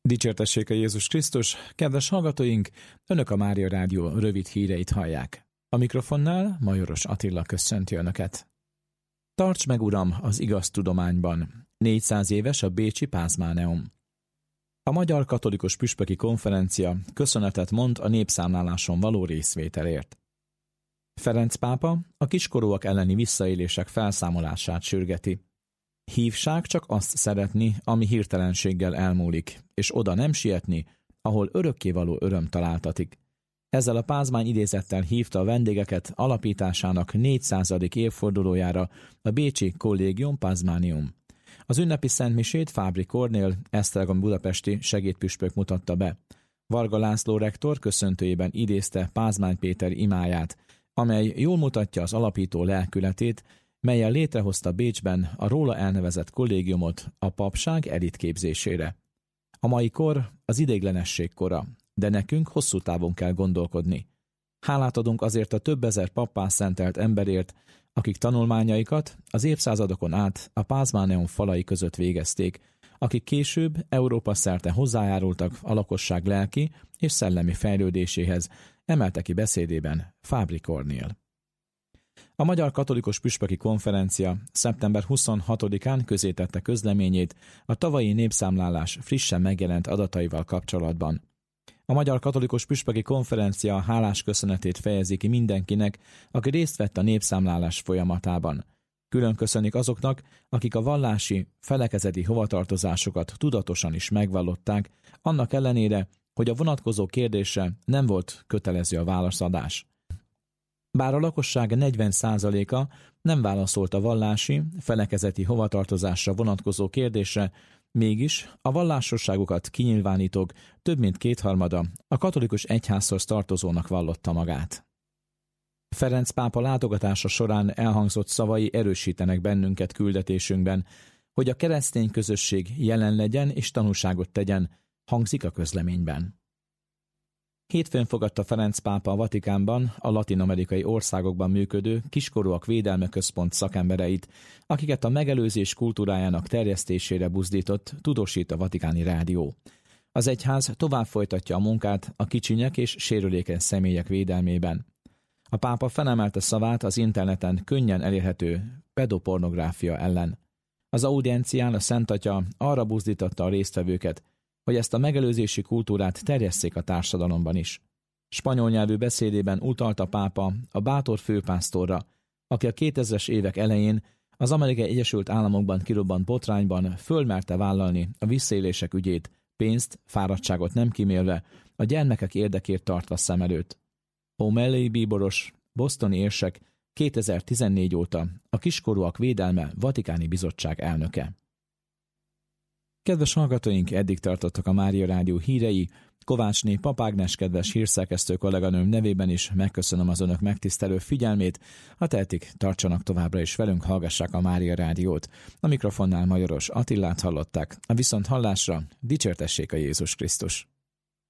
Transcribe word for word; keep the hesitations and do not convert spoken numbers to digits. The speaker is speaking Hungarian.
Dicsértessék a Jézus Krisztus, kedves hallgatóink, Önök a Mária Rádió rövid híreit hallják. A mikrofonnál Majoros Attila köszönti Önöket. Tarts meg, Uram, az igaz tudományban. négyszáz éves a bécsi Pázmáneum. A Magyar Katolikus Püspöki Konferencia köszönetet mond a népszámláláson való részvételért. Ferenc pápa a kiskorúak elleni visszaélések felszámolását sürgeti. Hívság csak azt szeretni, ami hirtelenséggel elmúlik, és oda nem sietni, ahol örökkévaló öröm találtatik. Ezzel a Pázmány idézettel hívta a vendégeket alapításának négyszázadik évfordulójára a bécsi Collegium Pázmánium. Az ünnepi szentmisét Fábri Kornél, Esztergom budapesti segédpüspök mutatta be. Varga László rektor köszöntőjében idézte Pázmány Péter imáját, amely jól mutatja az alapító lelkületét, melyen létrehozta Bécsben a róla elnevezett kollégiumot a papság elitképzésére. A mai kor az ideiglenesség kora, de nekünk hosszú távon kell gondolkodni. Hálát adunk azért a több ezer pappá szentelt emberért, akik tanulmányaikat az évszázadokon át a Pázmáneum falai között végezték, akik később Európa szerte hozzájárultak a lakosság lelki és szellemi fejlődéséhez, emelte ki beszédében Fábri Kornél. A Magyar Katolikus Püspöki Konferencia szeptember huszonhatodikán közzétette közleményét a tavalyi népszámlálás frissen megjelent adataival kapcsolatban. A Magyar Katolikus Püspöki Konferencia hálás köszönetét fejezi ki mindenkinek, aki részt vett a népszámlálás folyamatában. Külön köszönik azoknak, akik a vallási, felekezeti hovatartozásokat tudatosan is megvallották, annak ellenére, hogy a vonatkozó kérdésre nem volt kötelező a válaszadás. Bár a lakosság negyven százaléka nem válaszolt a vallási, felekezeti hovatartozásra vonatkozó kérdésre, mégis a vallásosságukat kinyilvánítók több mint kétharmada a katolikus egyházhoz tartozónak vallotta magát. Ferenc pápa látogatása során elhangzott szavai erősítenek bennünket küldetésünkben, hogy a keresztény közösség jelen legyen és tanúságot tegyen, hangzik a közleményben. Hétfőn fogadta Ferenc pápa a Vatikánban a latin-amerikai országokban működő Kiskorúak Védelme Központ szakembereit, akiket a megelőzés kultúrájának terjesztésére buzdított, tudósít a Vatikáni Rádió. Az egyház tovább folytatja a munkát a kicsinyek és sérülékeny személyek védelmében. A pápa felemelte szavát az interneten könnyen elérhető pedopornográfia ellen. Az audiencián a Szent Atya arra buzdította a résztvevőket, hogy ezt a megelőzési kultúrát terjesszék a társadalomban is. Spanyol nyelvű beszédében utalt a pápa a bátor főpásztorra, aki a kétezres évek elején az Amerikai Egyesült Államokban kirobbant botrányban fölmerte vállalni a visszaélések ügyét, pénzt, fáradtságot nem kimélve, a gyermekek érdekét tartva szem előtt. O'Malley bíboros, bostoni érsek kétezer-tizennégy óta a Kiskorúak Védelme Vatikáni Bizottság elnöke. Kedves hallgatóink, eddig tartottak a Mária Rádió hírei. Kovácsné Pap Ágnes kedves hírszerkesztő kolléganőm nevében is megköszönöm az önök megtisztelő figyelmét. Ha tehetik, tartsanak továbbra is velünk, hallgassák a Mária Rádiót. A mikrofonnál Majoros Attilát hallották, a viszonthallásra dicsértessék a Jézus Krisztus.